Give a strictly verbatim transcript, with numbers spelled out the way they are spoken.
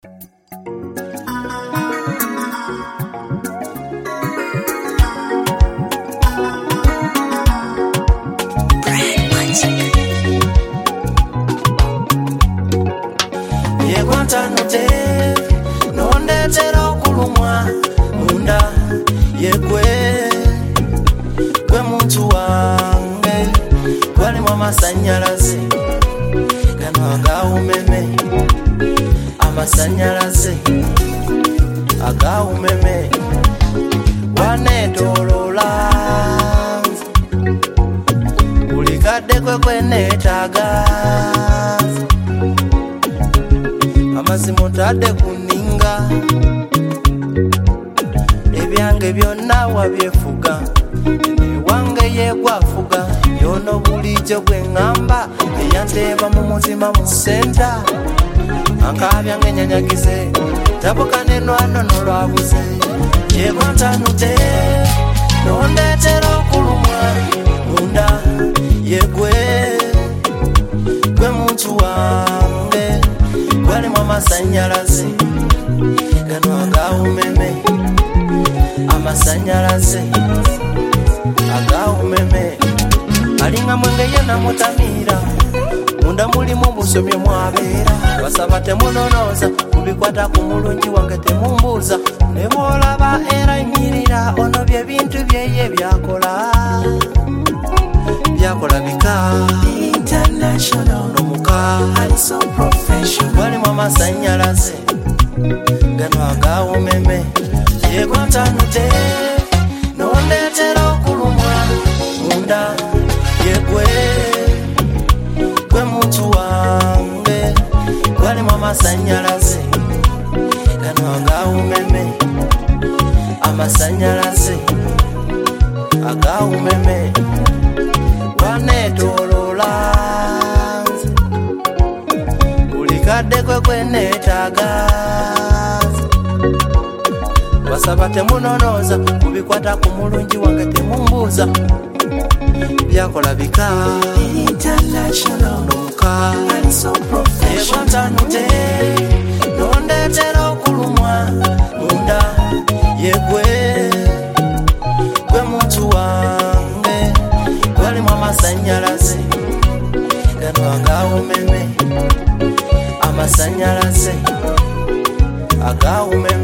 Yekwantanote nondetera okulumwa munda yekwe gwe muntu wange gwalimu amasanyalaze gano agawumeme amasanyalaze agawumeme wanetolola buli kadde kwe kwenetaaga amazima otadde kuninga ebyange byonna wabyefuga ewange yegwafuga yono bulijjo gwe ŋŋamba eyanteeba mu mutima mu senta ankabyange enyanyagize tabuka nenwano nolwabuze yegwantanute nondeetera okulumwa munda yegwe gwe muntu wange gwalimu amasanyalaze gano agawumeme amasanyalaze agawumeme alinga mwenge yena mutamira munda mulimu busomye mwabeera basaba temunonoza kubikwata ku mulungi wange temumbuuza ne bwolaba era nyirira ono bye bintu byeye byakola byakola bika international nomuka ali so professional gwalimu amasanyalaze gano agawumeme yegwantanute nondeetera okulumwa munda yegwe gwe muntu wange gwalimu amasanyalaze gano agawumeme amasanyalaze agawumeme wanetolola buli kadde kwe kwenetaaga basaba temunonoza kubikwata ku mulungi wange temumbuuza byakola bika international nomuka yegwantanute nondeetera okulumwa munda yegwe gwe muntu wange gwalimu amasanyalaze gano agawumeme amasanyalaze agawumeme